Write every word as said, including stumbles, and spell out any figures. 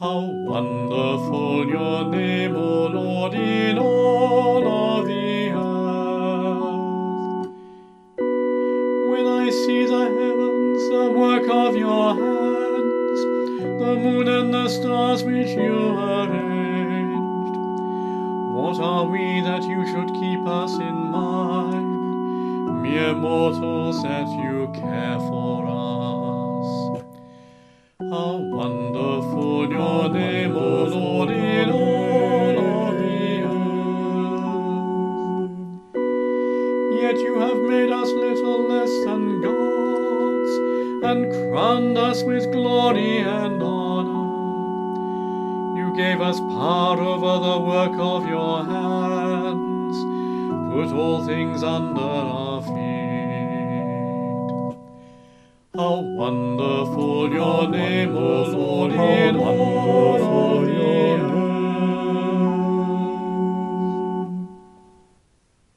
How wonderful your name, O Lord, in all of the earth. When I see the heavens, the work of your hands, the moon and the stars which you arranged, what are we that you should keep us in mind, mere mortals that you care for us? How wonderful your name, O Lord, in all of the earth. Yet you have made us little less than gods, and crowned us with glory and honor. You gave us power over the work of your hands, put all things under our feet. How wonderful your name, O Lord, in all